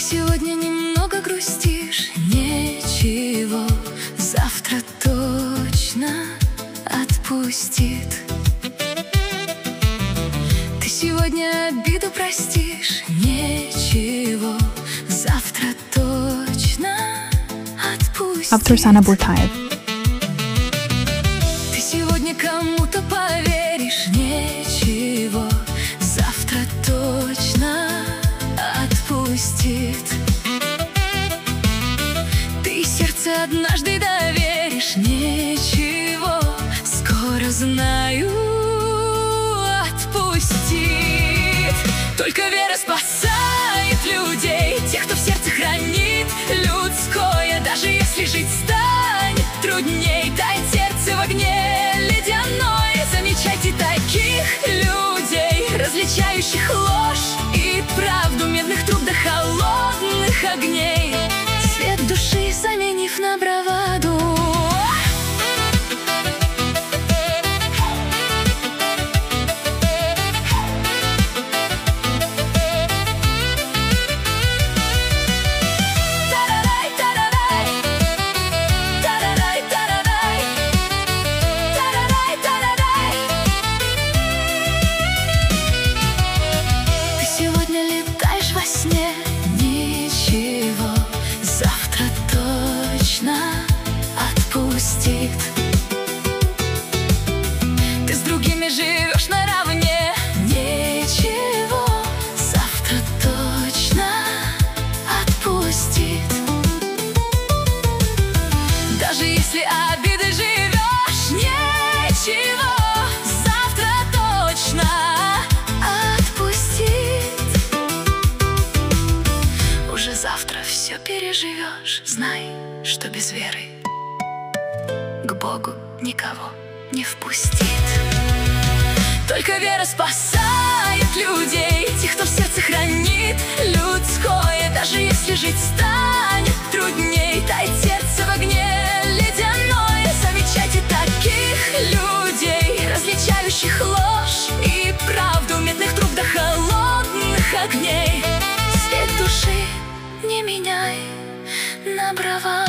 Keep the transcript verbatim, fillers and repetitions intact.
сегодня немного грустишь, ничего, завтра точно отпустит. Ты сегодня обиду простишь, ничего, завтра точно отпустит. Абдурсана Буртаев. Ты сегодня кому-то поверишь, ничего, завтра точно отпустит. Ты сердце однажды доверишь, ничего, скоро знаю, отпустит. Только вера спасает людей, тех, кто в сердце хранит людское. Даже если жить станет трудней, дай сердце в огне ледяной. Замечайте таких людей, различающих ложь и правду, медных труб до холодных огней, свет души заменив на браваду. Ничего, завтра точно отпустит. Ты с другими живешь наравне, ничего, завтра точно отпустит. Даже если обиды живешь, ничего, завтра точно завтра все переживешь. Знай, что без веры к Богу никого не впустит. Только вера спасает людей, тех, кто в сердце хранит людское. Даже если жить станет трудней, дай сердце в огне ледяной. Замечайте таких людей, различающих ложь и правду, медных труб до холодных огней, свет души не меняй на браваду.